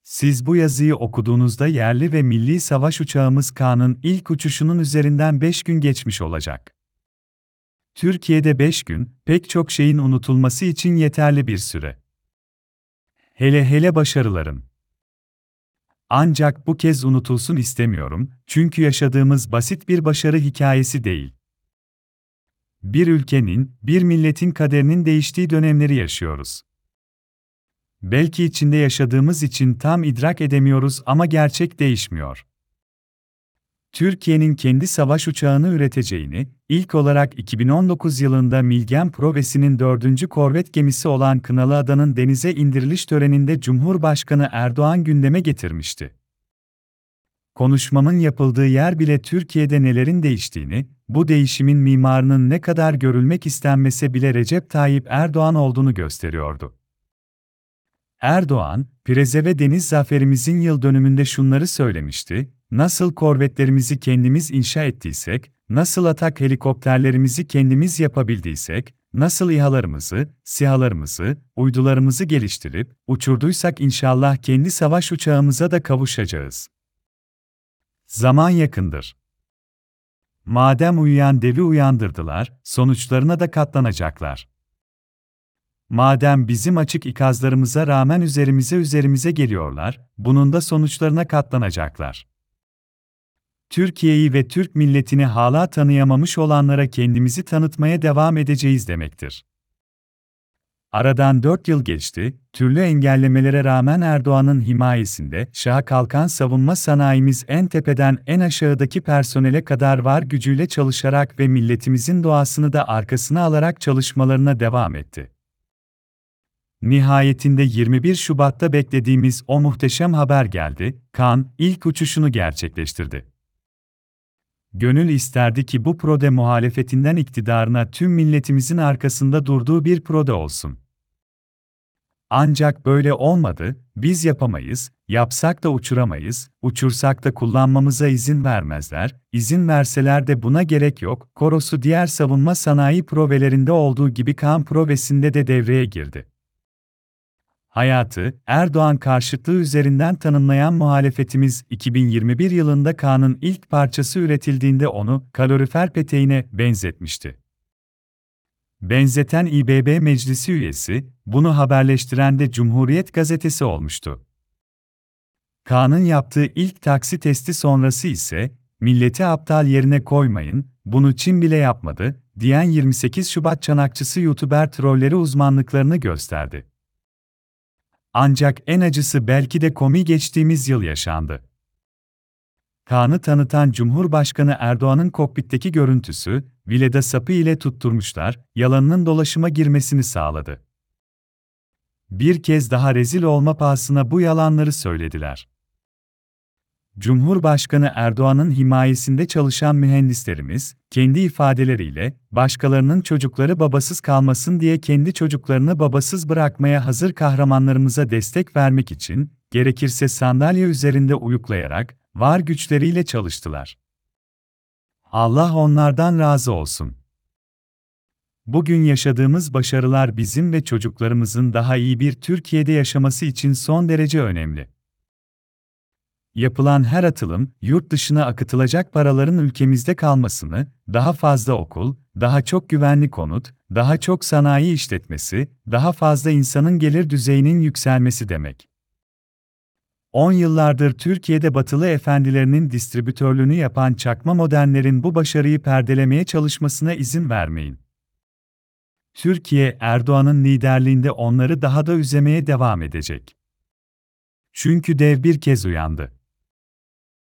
Siz bu yazıyı okuduğunuzda yerli ve milli savaş uçağımız K'nın ilk uçuşunun üzerinden 5 gün geçmiş olacak. Türkiye'de 5 gün, pek çok şeyin unutulması için yeterli bir süre. Hele hele başarıların. Ancak bu kez unutulsun istemiyorum, çünkü yaşadığımız basit bir başarı hikayesi değil. Bir ülkenin, bir milletin kaderinin değiştiği dönemleri yaşıyoruz. Belki içinde yaşadığımız için tam idrak edemiyoruz ama gerçek değişmiyor. Türkiye'nin kendi savaş uçağını üreteceğini, ilk olarak 2019 yılında Milgem Projesi'nin 4. korvet gemisi olan Kınalıada'nın denize indiriliş töreninde Cumhurbaşkanı Erdoğan gündeme getirmişti. Konuşmamın yapıldığı yer bile Türkiye'de nelerin değiştiğini, bu değişimin mimarının ne kadar görülmek istenmese bile Recep Tayyip Erdoğan olduğunu gösteriyordu. Erdoğan, Pireze ve Deniz Zaferimizin yıl dönümünde şunları söylemişti: "Nasıl korvetlerimizi kendimiz inşa ettiysek, nasıl atak helikopterlerimizi kendimiz yapabildiysek, nasıl İHA'larımızı, SİHA'larımızı, uydularımızı geliştirip uçurduysak inşallah kendi savaş uçağımıza da kavuşacağız. Zaman yakındır. Madem uyuyan devi uyandırdılar, sonuçlarına da katlanacaklar. Madem bizim açık ikazlarımıza rağmen üzerimize geliyorlar, bunun da sonuçlarına katlanacaklar. Türkiye'yi ve Türk milletini hala tanıyamamış olanlara kendimizi tanıtmaya devam edeceğiz demektir." Aradan 4 yıl geçti, türlü engellemelere rağmen Erdoğan'ın himayesinde şaha kalkan savunma sanayimiz en tepeden en aşağıdaki personele kadar var gücüyle çalışarak ve milletimizin doğasını da arkasına alarak çalışmalarına devam etti. Nihayetinde 21 Şubat'ta beklediğimiz o muhteşem haber geldi, K'nın ilk uçuşunu gerçekleştirdi. Gönül isterdi ki bu prode muhalefetinden iktidarına tüm milletimizin arkasında durduğu bir prode olsun. Ancak böyle olmadı, biz yapamayız, yapsak da uçuramayız, uçursak da kullanmamıza izin vermezler, izin verseler de buna gerek yok, korosu diğer savunma sanayi provelerinde olduğu gibi K'nın provesinde de devreye girdi. Hayatı, Erdoğan karşıtlığı üzerinden tanımlayan muhalefetimiz, 2021 yılında K'nın ilk parçası üretildiğinde onu, kalorifer peteğine benzetmişti. Benzeten İBB Meclisi üyesi, bunu haberleştiren de Cumhuriyet Gazetesi olmuştu. K'nın yaptığı ilk taksi testi sonrası ise, "Milleti aptal yerine koymayın, bunu Çin bile yapmadı," diyen 28 Şubat Çanakçısı YouTuber trolleri uzmanlıklarını gösterdi. Ancak en acısı belki de komiği geçtiğimiz yıl yaşandı. K'nı tanıtan Cumhurbaşkanı Erdoğan'ın kokpitteki görüntüsü, vileda sapı ile tutturmuşlar, yalanının dolaşıma girmesini sağladı. Bir kez daha rezil olma pahasına bu yalanları söylediler. Cumhurbaşkanı Erdoğan'ın himayesinde çalışan mühendislerimiz, kendi ifadeleriyle, başkalarının çocukları babasız kalmasın diye kendi çocuklarını babasız bırakmaya hazır kahramanlarımıza destek vermek için, gerekirse sandalye üzerinde uyuklayarak, var güçleriyle çalıştılar. Allah onlardan razı olsun. Bugün yaşadığımız başarılar bizim ve çocuklarımızın daha iyi bir Türkiye'de yaşaması için son derece önemli. Yapılan her atılım, yurt dışına akıtılacak paraların ülkemizde kalmasını, daha fazla okul, daha çok güvenli konut, daha çok sanayi işletmesi, daha fazla insanın gelir düzeyinin yükselmesi demek. 10 yıllardır Türkiye'de batılı efendilerinin distribütörlüğünü yapan çakma modernlerin bu başarıyı perdelemeye çalışmasına izin vermeyin. Türkiye, Erdoğan'ın liderliğinde onları daha da üzemeye devam edecek. Çünkü dev bir kez uyandı.